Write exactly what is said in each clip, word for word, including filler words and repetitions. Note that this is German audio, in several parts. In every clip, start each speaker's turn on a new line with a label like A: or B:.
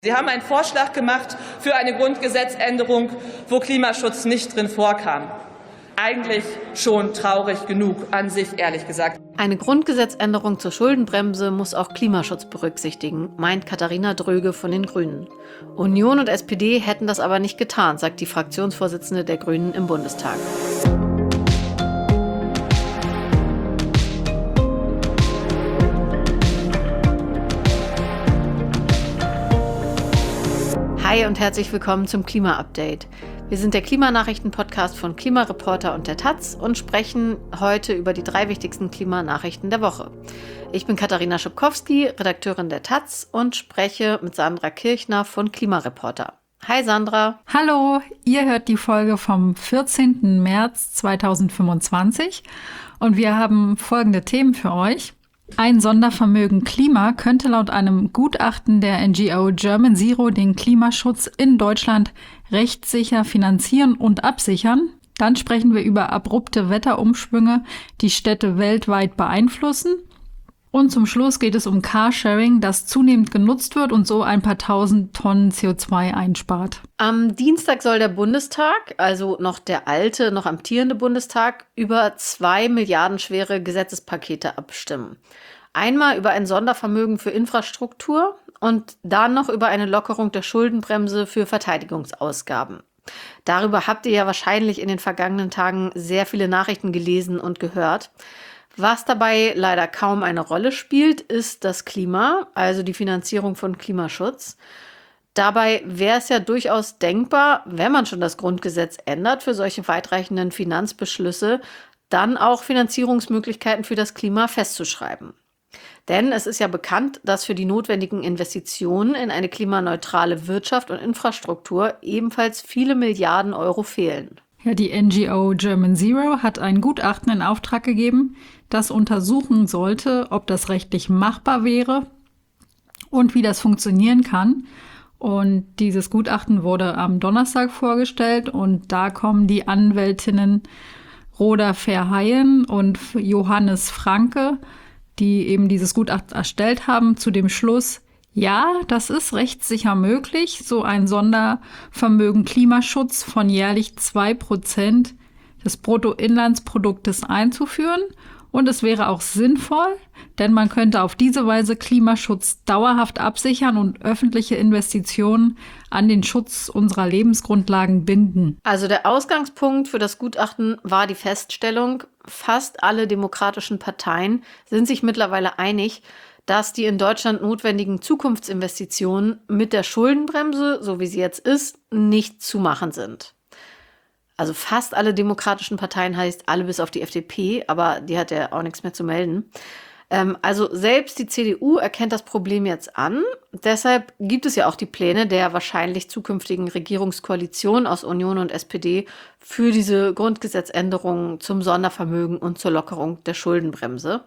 A: Sie haben einen Vorschlag gemacht für eine Grundgesetzänderung, wo Klimaschutz nicht drin vorkam. Eigentlich schon traurig genug an sich, ehrlich gesagt.
B: Eine Grundgesetzänderung zur Schuldenbremse muss auch Klimaschutz berücksichtigen, meint Katharina Dröge von den Grünen. Union und S P D hätten das aber nicht getan, sagt die Fraktionsvorsitzende der Grünen im Bundestag. Hi und herzlich willkommen zum Klima-Update. Wir sind der Klimanachrichten-Podcast von Klimareporter und der Taz und sprechen heute über die drei wichtigsten Klimanachrichten der Woche. Ich bin Katharina Schupkowski, Redakteurin der Taz und spreche mit Sandra Kirchner von Klimareporter. Hi Sandra.
C: Hallo, ihr hört die Folge vom vierzehnten März zweitausendfünfundzwanzig und wir haben folgende Themen für euch. Ein Sondervermögen Klima könnte laut einem Gutachten der N G O German Zero den Klimaschutz in Deutschland rechtssicher finanzieren und absichern. Dann sprechen wir über abrupte Wetterumschwünge, die Städte weltweit beeinflussen. Und zum Schluss geht es um Carsharing, das zunehmend genutzt wird und so ein paar tausend Tonnen C O zwei einspart.
B: Am Dienstag soll der Bundestag, also noch der alte, noch amtierende Bundestag, über zwei Milliarden schwere Gesetzespakete abstimmen. Einmal über ein Sondervermögen für Infrastruktur und dann noch über eine Lockerung der Schuldenbremse für Verteidigungsausgaben. Darüber habt ihr ja wahrscheinlich in den vergangenen Tagen sehr viele Nachrichten gelesen und gehört. Was dabei leider kaum eine Rolle spielt, ist das Klima, also die Finanzierung von Klimaschutz. Dabei wäre es ja durchaus denkbar, wenn man schon das Grundgesetz ändert für solche weitreichenden Finanzbeschlüsse, dann auch Finanzierungsmöglichkeiten für das Klima festzuschreiben. Denn es ist ja bekannt, dass für die notwendigen Investitionen in eine klimaneutrale Wirtschaft und Infrastruktur ebenfalls viele Milliarden Euro fehlen.
C: Ja, die N G O German Zero hat ein Gutachten in Auftrag gegeben, das untersuchen sollte, ob das rechtlich machbar wäre und wie das funktionieren kann. Und dieses Gutachten wurde am Donnerstag vorgestellt und da kommen die Anwältinnen Roda Verheyen und Johannes Franke, die eben dieses Gutachten erstellt haben, zu dem Schluss: Ja, das ist rechtssicher möglich, so ein Sondervermögen Klimaschutz von jährlich zwei Prozent des Bruttoinlandsproduktes einzuführen. Und es wäre auch sinnvoll, denn man könnte auf diese Weise Klimaschutz dauerhaft absichern und öffentliche Investitionen an den Schutz unserer Lebensgrundlagen binden.
B: Also der Ausgangspunkt für das Gutachten war die Feststellung, fast alle demokratischen Parteien sind sich mittlerweile einig, dass die in Deutschland notwendigen Zukunftsinvestitionen mit der Schuldenbremse, so wie sie jetzt ist, nicht zu machen sind. Also fast alle demokratischen Parteien heißt alle bis auf die F D P, aber die hat ja auch nichts mehr zu melden. Ähm, also selbst die C D U erkennt das Problem jetzt an. Deshalb gibt es ja auch die Pläne der wahrscheinlich zukünftigen Regierungskoalition aus Union und S P D für diese Grundgesetzänderungen zum Sondervermögen und zur Lockerung der Schuldenbremse.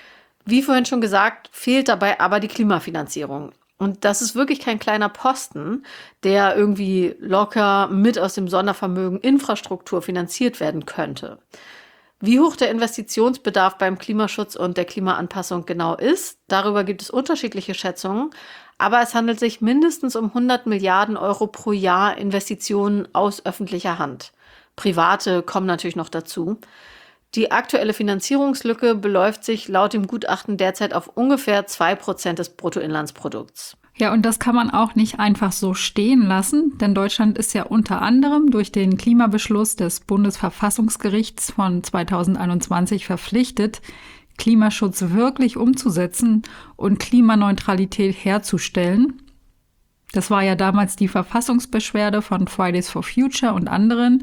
B: Wie vorhin schon gesagt, fehlt dabei aber die Klimafinanzierung. Und das ist wirklich kein kleiner Posten, der irgendwie locker mit aus dem Sondervermögen Infrastruktur finanziert werden könnte. Wie hoch der Investitionsbedarf beim Klimaschutz und der Klimaanpassung genau ist, darüber gibt es unterschiedliche Schätzungen. Aber es handelt sich mindestens um hundert Milliarden Euro pro Jahr Investitionen aus öffentlicher Hand. Private kommen natürlich noch dazu. Die aktuelle Finanzierungslücke beläuft sich laut dem Gutachten derzeit auf ungefähr zwei Prozent des Bruttoinlandsprodukts.
C: Ja, und das kann man auch nicht einfach so stehen lassen, denn Deutschland ist ja unter anderem durch den Klimabeschluss des Bundesverfassungsgerichts von zweitausendeinundzwanzig verpflichtet, Klimaschutz wirklich umzusetzen und Klimaneutralität herzustellen. Das war ja damals die Verfassungsbeschwerde von Fridays for Future und anderen.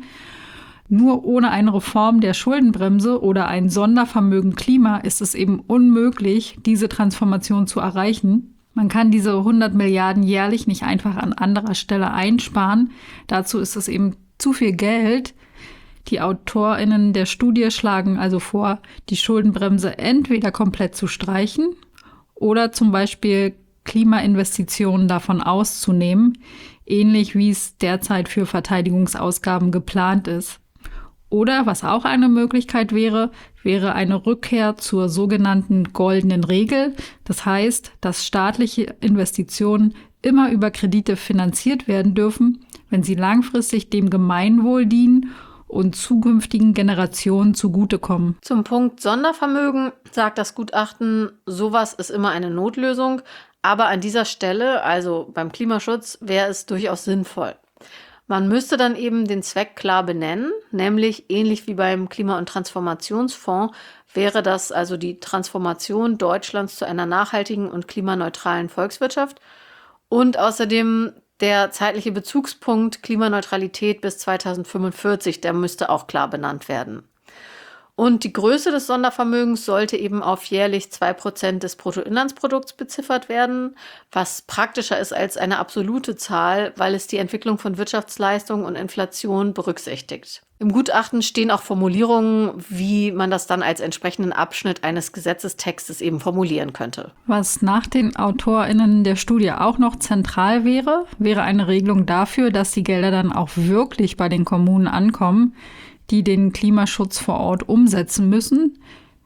C: Nur ohne eine Reform der Schuldenbremse oder ein Sondervermögen Klima ist es eben unmöglich, diese Transformation zu erreichen. Man kann diese hundert Milliarden jährlich nicht einfach an anderer Stelle einsparen. Dazu ist es eben zu viel Geld. Die AutorInnen der Studie schlagen also vor, die Schuldenbremse entweder komplett zu streichen oder zum Beispiel Klimainvestitionen davon auszunehmen, ähnlich wie es derzeit für Verteidigungsausgaben geplant ist. Oder was auch eine Möglichkeit wäre, wäre eine Rückkehr zur sogenannten goldenen Regel. Das heißt, dass staatliche Investitionen immer über Kredite finanziert werden dürfen, wenn sie langfristig dem Gemeinwohl dienen und zukünftigen Generationen zugutekommen.
B: Zum Punkt Sondervermögen sagt das Gutachten, sowas ist immer eine Notlösung, aber an dieser Stelle, also beim Klimaschutz, wäre es durchaus sinnvoll. Man müsste dann eben den Zweck klar benennen, nämlich ähnlich wie beim Klima- und Transformationsfonds wäre das also die Transformation Deutschlands zu einer nachhaltigen und klimaneutralen Volkswirtschaft und außerdem der zeitliche Bezugspunkt Klimaneutralität bis zweitausendfünfundvierzig, der müsste auch klar benannt werden. Und die Größe des Sondervermögens sollte eben auf jährlich zwei Prozent des Bruttoinlandsprodukts beziffert werden, was praktischer ist als eine absolute Zahl, weil es die Entwicklung von Wirtschaftsleistung und Inflation berücksichtigt. Im Gutachten stehen auch Formulierungen, wie man das dann als entsprechenden Abschnitt eines Gesetzestextes eben formulieren könnte.
C: Was nach den AutorInnen der Studie auch noch zentral wäre, wäre eine Regelung dafür, dass die Gelder dann auch wirklich bei den Kommunen ankommen, die den Klimaschutz vor Ort umsetzen müssen.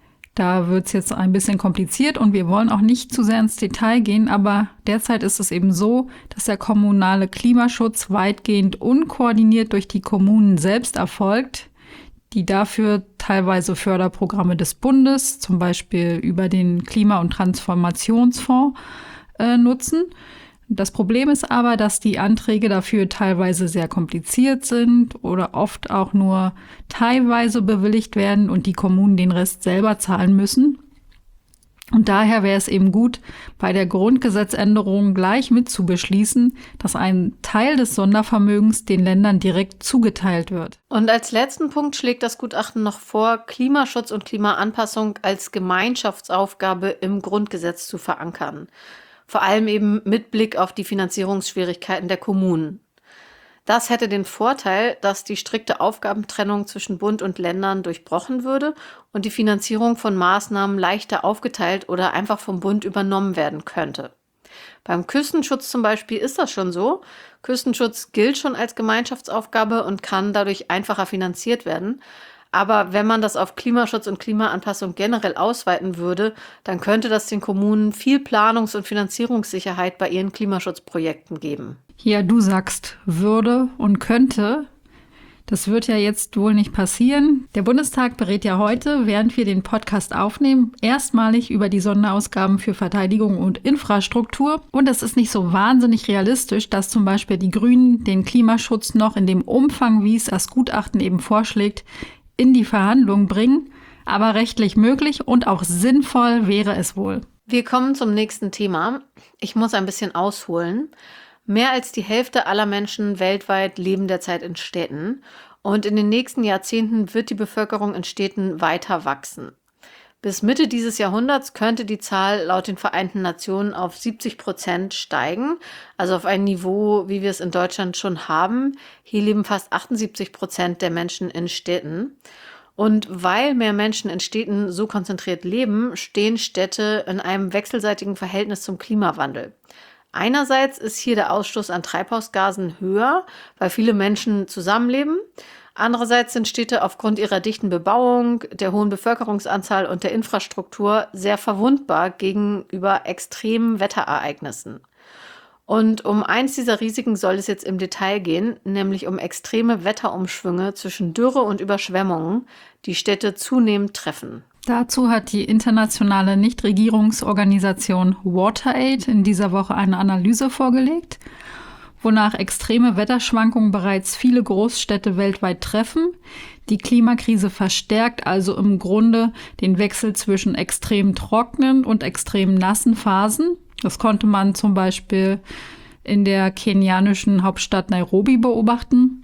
C: Da wird es jetzt ein bisschen kompliziert und wir wollen auch nicht zu sehr ins Detail gehen, aber derzeit ist es eben so, dass der kommunale Klimaschutz weitgehend unkoordiniert durch die Kommunen selbst erfolgt, die dafür teilweise Förderprogramme des Bundes, zum Beispiel über den Klima- und Transformationsfonds, äh, nutzen. Das Problem ist aber, dass die Anträge dafür teilweise sehr kompliziert sind oder oft auch nur teilweise bewilligt werden und die Kommunen den Rest selber zahlen müssen. Und daher wäre es eben gut, bei der Grundgesetzänderung gleich mit zu beschließen, dass ein Teil des Sondervermögens den Ländern direkt zugeteilt wird.
B: Und als letzten Punkt schlägt das Gutachten noch vor, Klimaschutz und Klimaanpassung als Gemeinschaftsaufgabe im Grundgesetz zu verankern. Vor allem eben mit Blick auf die Finanzierungsschwierigkeiten der Kommunen. Das hätte den Vorteil, dass die strikte Aufgabentrennung zwischen Bund und Ländern durchbrochen würde und die Finanzierung von Maßnahmen leichter aufgeteilt oder einfach vom Bund übernommen werden könnte. Beim Küstenschutz zum Beispiel ist das schon so. Küstenschutz gilt schon als Gemeinschaftsaufgabe und kann dadurch einfacher finanziert werden. Aber wenn man das auf Klimaschutz und Klimaanpassung generell ausweiten würde, dann könnte das den Kommunen viel Planungs- und Finanzierungssicherheit bei ihren Klimaschutzprojekten geben.
C: Ja, du sagst würde und könnte. Das wird ja jetzt wohl nicht passieren. Der Bundestag berät ja heute, während wir den Podcast aufnehmen, erstmalig über die Sonderausgaben für Verteidigung und Infrastruktur. Und es ist nicht so wahnsinnig realistisch, dass zum Beispiel die Grünen den Klimaschutz noch in dem Umfang, wie es das Gutachten eben vorschlägt, in die Verhandlungen bringen, aber rechtlich möglich und auch sinnvoll wäre es wohl.
B: Wir kommen zum nächsten Thema. Ich muss ein bisschen ausholen. Mehr als die Hälfte aller Menschen weltweit leben derzeit in Städten und in den nächsten Jahrzehnten wird die Bevölkerung in Städten weiter wachsen. Bis Mitte dieses Jahrhunderts könnte die Zahl laut den Vereinten Nationen auf siebzig Prozent steigen, also auf ein Niveau, wie wir es in Deutschland schon haben. Hier leben fast achtundsiebzig Prozent der Menschen in Städten. Und weil mehr Menschen in Städten so konzentriert leben, stehen Städte in einem wechselseitigen Verhältnis zum Klimawandel. Einerseits ist hier der Ausstoß an Treibhausgasen höher, weil viele Menschen zusammenleben. Andererseits sind Städte aufgrund ihrer dichten Bebauung, der hohen Bevölkerungsanzahl und der Infrastruktur sehr verwundbar gegenüber extremen Wetterereignissen. Und um eins dieser Risiken soll es jetzt im Detail gehen, nämlich um extreme Wetterumschwünge zwischen Dürre und Überschwemmungen, die Städte zunehmend treffen.
C: Dazu hat die internationale Nichtregierungsorganisation WaterAid in dieser Woche eine Analyse vorgelegt, wonach extreme Wetterschwankungen bereits viele Großstädte weltweit treffen. Die Klimakrise verstärkt also im Grunde den Wechsel zwischen extrem trockenen und extrem nassen Phasen. Das konnte man zum Beispiel in der kenianischen Hauptstadt Nairobi beobachten.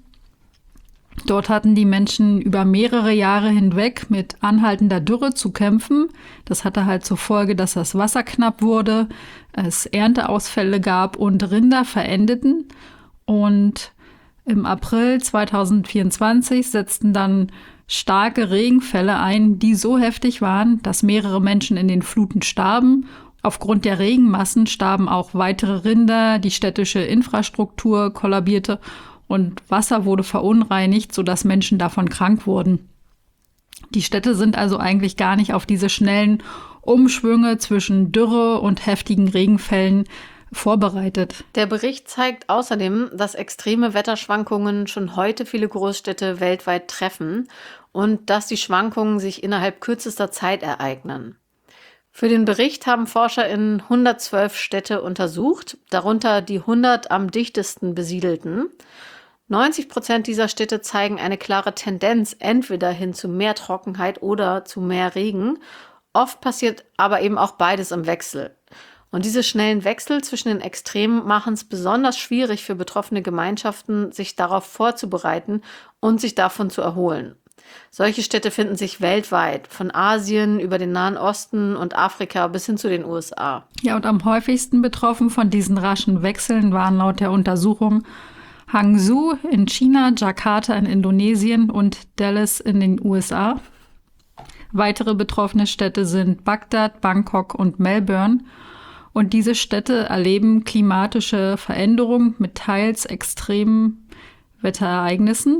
C: Dort hatten die Menschen über mehrere Jahre hinweg mit anhaltender Dürre zu kämpfen. Das hatte halt zur Folge, dass das Wasser knapp wurde, es Ernteausfälle gab und Rinder verendeten. Und im April zweitausendvierundzwanzig setzten dann starke Regenfälle ein, die so heftig waren, dass mehrere Menschen in den Fluten starben. Aufgrund der Regenmassen starben auch weitere Rinder, die städtische Infrastruktur kollabierte und Wasser wurde verunreinigt, sodass Menschen davon krank wurden. Die Städte sind also eigentlich gar nicht auf diese schnellen Umschwünge zwischen Dürre und heftigen Regenfällen vorbereitet.
B: Der Bericht zeigt außerdem, dass extreme Wetterschwankungen schon heute viele Großstädte weltweit treffen und dass die Schwankungen sich innerhalb kürzester Zeit ereignen. Für den Bericht haben ForscherInnen hundertzwölf Städte untersucht, darunter die hundert am dichtesten besiedelten. neunzig Prozent dieser Städte zeigen eine klare Tendenz entweder hin zu mehr Trockenheit oder zu mehr Regen. Oft passiert aber eben auch beides im Wechsel. Und diese schnellen Wechsel zwischen den Extremen machen es besonders schwierig für betroffene Gemeinschaften, sich darauf vorzubereiten und sich davon zu erholen. Solche Städte finden sich weltweit, von Asien über den Nahen Osten und Afrika bis hin zu den U S A.
C: Ja, und am häufigsten betroffen von diesen raschen Wechseln waren laut der Untersuchung Hangzhou in China, Jakarta in Indonesien und Dallas in den U S A. Weitere betroffene Städte sind Bagdad, Bangkok und Melbourne. Und diese Städte erleben klimatische Veränderungen mit teils extremen Wetterereignissen.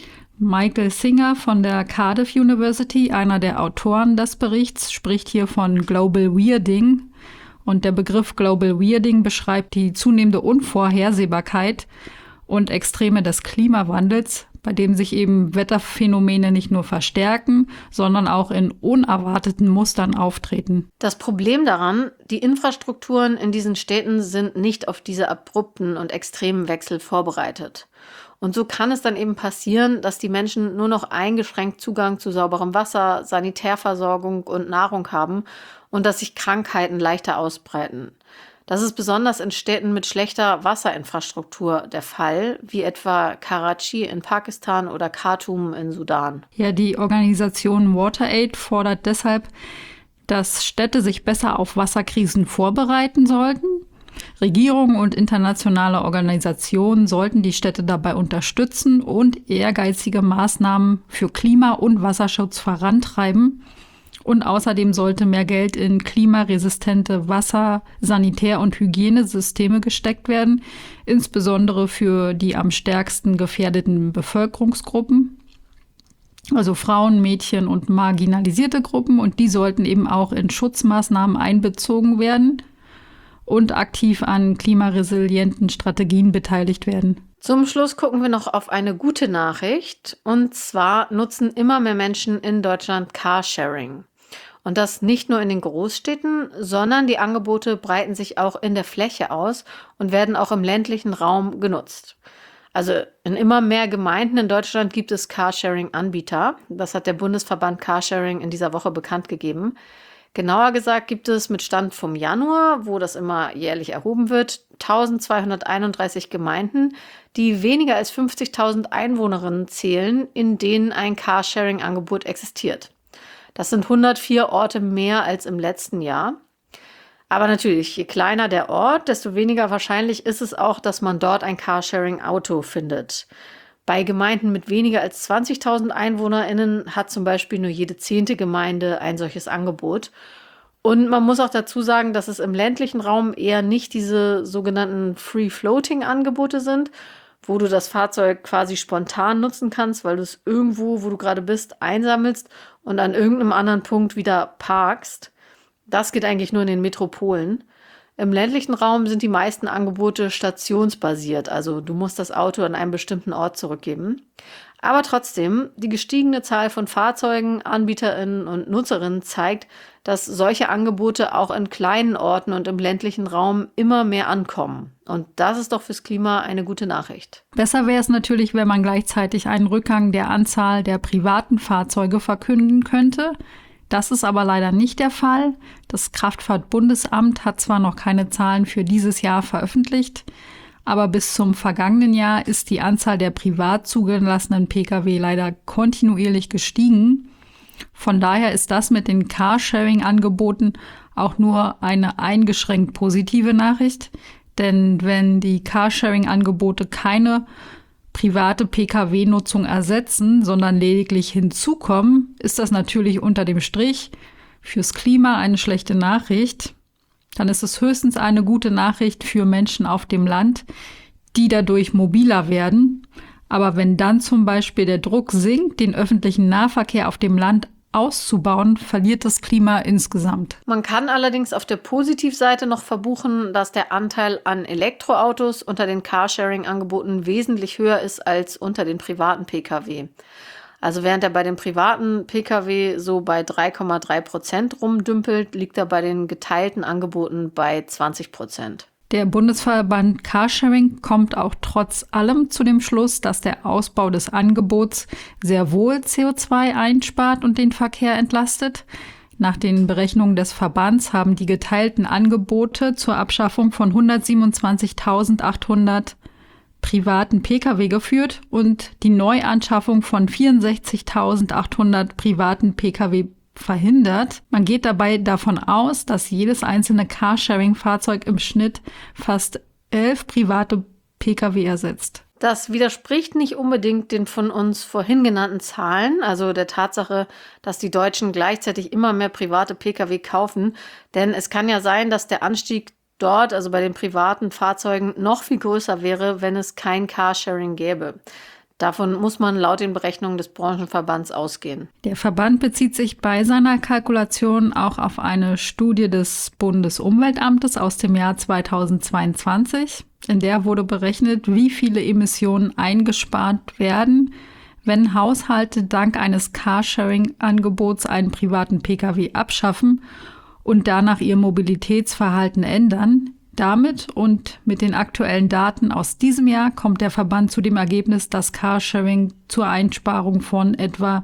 C: Michael Singer von der Cardiff University, einer der Autoren des Berichts, spricht hier von Global Weirding. Und der Begriff Global Weirding beschreibt die zunehmende Unvorhersehbarkeit und Extreme des Klimawandels, bei dem sich eben Wetterphänomene nicht nur verstärken, sondern auch in unerwarteten Mustern auftreten.
B: Das Problem daran, die Infrastrukturen in diesen Städten sind nicht auf diese abrupten und extremen Wechsel vorbereitet. Und so kann es dann eben passieren, dass die Menschen nur noch eingeschränkt Zugang zu sauberem Wasser, Sanitärversorgung und Nahrung haben und dass sich Krankheiten leichter ausbreiten. Das ist besonders in Städten mit schlechter Wasserinfrastruktur der Fall, wie etwa Karachi in Pakistan oder Khartoum in Sudan.
C: Ja, die Organisation WaterAid fordert deshalb, dass Städte sich besser auf Wasserkrisen vorbereiten sollten. Regierungen und internationale Organisationen sollten die Städte dabei unterstützen und ehrgeizige Maßnahmen für Klima- und Wasserschutz vorantreiben. Und außerdem sollte mehr Geld in klimaresistente Wasser-, Sanitär- und Hygienesysteme gesteckt werden, insbesondere für die am stärksten gefährdeten Bevölkerungsgruppen, also Frauen, Mädchen und marginalisierte Gruppen. Und die sollten eben auch in Schutzmaßnahmen einbezogen werden und aktiv an klimaresilienten Strategien beteiligt werden.
B: Zum Schluss gucken wir noch auf eine gute Nachricht. Und zwar nutzen immer mehr Menschen in Deutschland Carsharing. Und das nicht nur in den Großstädten, sondern die Angebote breiten sich auch in der Fläche aus und werden auch im ländlichen Raum genutzt. Also in immer mehr Gemeinden in Deutschland gibt es Carsharing-Anbieter. Das hat der Bundesverband Carsharing in dieser Woche bekannt gegeben. Genauer gesagt gibt es mit Stand vom Januar, wo das immer jährlich erhoben wird, eintausendzweihunderteinunddreißig Gemeinden, die weniger als fünfzigtausend Einwohnerinnen zählen, in denen ein Carsharing-Angebot existiert. Das sind hundertvier Orte mehr als im letzten Jahr. Aber natürlich, je kleiner der Ort, desto weniger wahrscheinlich ist es auch, dass man dort ein Carsharing-Auto findet. Bei Gemeinden mit weniger als zwanzigtausend EinwohnerInnen hat zum Beispiel nur jede zehnte Gemeinde ein solches Angebot. Und man muss auch dazu sagen, dass es im ländlichen Raum eher nicht diese sogenannten Free-Floating-Angebote sind, wo du das Fahrzeug quasi spontan nutzen kannst, weil du es irgendwo, wo du gerade bist, einsammelst und an irgendeinem anderen Punkt wieder parkst. Das geht eigentlich nur in den Metropolen. Im ländlichen Raum sind die meisten Angebote stationsbasiert, also du musst das Auto an einem bestimmten Ort zurückgeben. Aber trotzdem, die gestiegene Zahl von Fahrzeugen, AnbieterInnen und Nutzerinnen zeigt, dass solche Angebote auch in kleinen Orten und im ländlichen Raum immer mehr ankommen. Und das ist doch fürs Klima eine gute Nachricht.
C: Besser wäre es natürlich, wenn man gleichzeitig einen Rückgang der Anzahl der privaten Fahrzeuge verkünden könnte. Das ist aber leider nicht der Fall. Das Kraftfahrtbundesamt hat zwar noch keine Zahlen für dieses Jahr veröffentlicht, aber bis zum vergangenen Jahr ist die Anzahl der privat zugelassenen Pkw leider kontinuierlich gestiegen. Von daher ist das mit den Carsharing-Angeboten auch nur eine eingeschränkt positive Nachricht. Denn wenn die Carsharing-Angebote keine private Pkw-Nutzung ersetzen, sondern lediglich hinzukommen, ist das natürlich unter dem Strich fürs Klima eine schlechte Nachricht. Dann ist es höchstens eine gute Nachricht für Menschen auf dem Land, die dadurch mobiler werden. Aber wenn dann zum Beispiel der Druck sinkt, den öffentlichen Nahverkehr auf dem Land auszubauen, verliert das Klima insgesamt.
B: Man kann allerdings auf der Positivseite noch verbuchen, dass der Anteil an Elektroautos unter den Carsharing-Angeboten wesentlich höher ist als unter den privaten Pkw. Also während er bei den privaten Pkw so bei drei Komma drei Prozent rumdümpelt, liegt er bei den geteilten Angeboten bei zwanzig Prozent.
C: Der Bundesverband Carsharing kommt auch trotz allem zu dem Schluss, dass der Ausbau des Angebots sehr wohl C O zwei einspart und den Verkehr entlastet. Nach den Berechnungen des Verbands haben die geteilten Angebote zur Abschaffung von hundertsiebenundzwanzigtausendachthundert privaten Pkw geführt und die Neuanschaffung von vierundsechzigtausendachthundert privaten Pkw verhindert. Man geht dabei davon aus, dass jedes einzelne Carsharing-Fahrzeug im Schnitt fast elf private Pkw ersetzt.
B: Das widerspricht nicht unbedingt den von uns vorhin genannten Zahlen, also der Tatsache, dass die Deutschen gleichzeitig immer mehr private Pkw kaufen. Denn es kann ja sein, dass der Anstieg dort, also bei den privaten Fahrzeugen, noch viel größer wäre, wenn es kein Carsharing gäbe. Davon muss man laut den Berechnungen des Branchenverbands ausgehen.
C: Der Verband bezieht sich bei seiner Kalkulation auch auf eine Studie des Bundesumweltamtes aus dem Jahr zweitausendzweiundzwanzig. In der wurde berechnet, wie viele Emissionen eingespart werden, wenn Haushalte dank eines Carsharing-Angebots einen privaten Pkw abschaffen und danach ihr Mobilitätsverhalten ändern. Damit und mit den aktuellen Daten aus diesem Jahr kommt der Verband zu dem Ergebnis, dass Carsharing zur Einsparung von etwa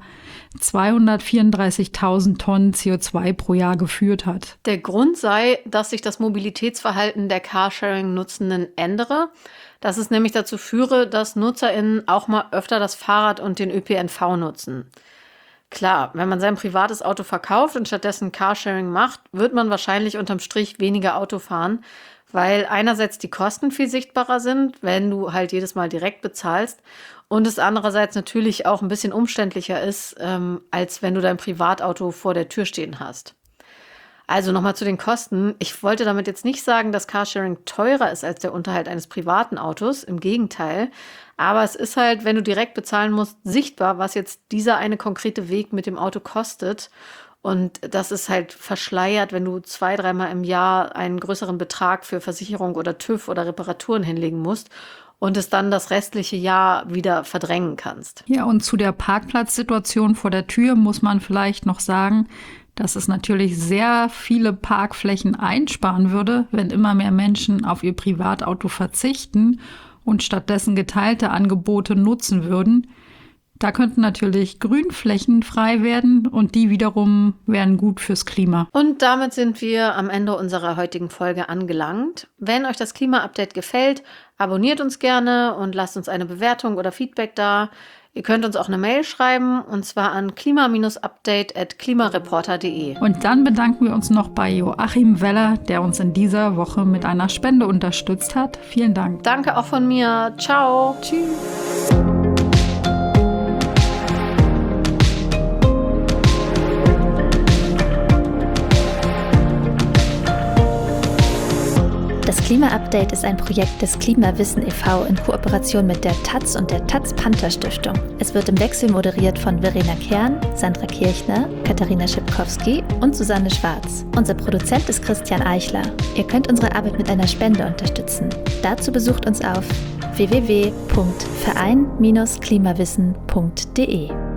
C: zweihundertvierunddreißigtausend Tonnen C O zwei pro Jahr geführt hat.
B: Der Grund sei, dass sich das Mobilitätsverhalten der Carsharing-Nutzenden ändere, dass es nämlich dazu führe, dass NutzerInnen auch mal öfter das Fahrrad und den Ö P N V nutzen. Klar, wenn man sein privates Auto verkauft und stattdessen Carsharing macht, wird man wahrscheinlich unterm Strich weniger Auto fahren, weil einerseits die Kosten viel sichtbarer sind, wenn du halt jedes Mal direkt bezahlst und es andererseits natürlich auch ein bisschen umständlicher ist, ähm, als wenn du dein Privatauto vor der Tür stehen hast. Also nochmal zu den Kosten. Ich wollte damit jetzt nicht sagen, dass Carsharing teurer ist als der Unterhalt eines privaten Autos, im Gegenteil. Aber es ist halt, wenn du direkt bezahlen musst, sichtbar, was jetzt dieser eine konkrete Weg mit dem Auto kostet. Und das ist halt verschleiert, wenn du zwei, dreimal im Jahr einen größeren Betrag für Versicherung oder TÜV oder Reparaturen hinlegen musst und es dann das restliche Jahr wieder verdrängen kannst.
C: Ja, und zu der Parkplatzsituation vor der Tür muss man vielleicht noch sagen, dass es natürlich sehr viele Parkflächen einsparen würde, wenn immer mehr Menschen auf ihr Privatauto verzichten und stattdessen geteilte Angebote nutzen würden. Da könnten natürlich Grünflächen frei werden und die wiederum wären gut fürs Klima.
B: Und damit sind wir am Ende unserer heutigen Folge angelangt. Wenn euch das Klima-Update gefällt, abonniert uns gerne und lasst uns eine Bewertung oder Feedback da. Ihr könnt uns auch eine Mail schreiben und zwar an klima update at klimareporter punkt de.
C: Und dann bedanken wir uns noch bei Joachim Weller, der uns in dieser Woche mit einer Spende unterstützt hat. Vielen Dank.
B: Danke auch von mir. Ciao.
C: Tschüss.
D: Das Klima-Update ist ein Projekt des Klimawissen e V in Kooperation mit der Taz und der Taz-Panther-Stiftung. Es wird im Wechsel moderiert von Verena Kern, Sandra Kirchner, Katharina Schipkowski und Susanne Schwarz. Unser Produzent ist Christian Eichler. Ihr könnt unsere Arbeit mit einer Spende unterstützen. Dazu besucht uns auf w w w punkt verein Bindestrich klimawissen punkt de.